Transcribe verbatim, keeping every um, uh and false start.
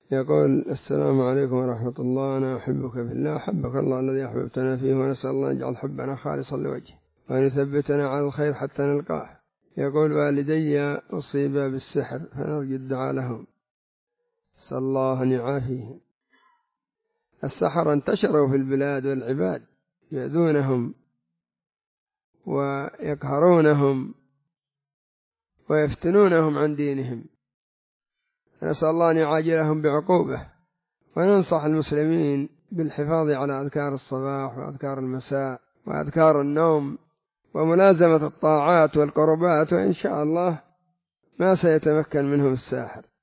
يقول: السلام عليكم ورحمة الله، أنا أحبك في الله، أحبك الله الذي أحببتنا فيه، ونسأل الله أن يجعل حبنا خالصا لوجهه وأن يثبتنا على الخير حتى نلقاه. يقول: والدي أصيبا بالسحر فنرجو الدعاء لهم، نسأل الله أن يعافيهم. السحرة انتشروا في البلاد والعباد، يؤذونهم ويقهرونهم ويفتنونهم عن دينهم، نسأل الله أن يعاجلهم بعقوبة. وننصح المسلمين بالحفاظ على أذكار الصباح وأذكار المساء وأذكار النوم وملازمة الطاعات والقربات، وإن شاء الله ما سيتمكن منهم الساحر.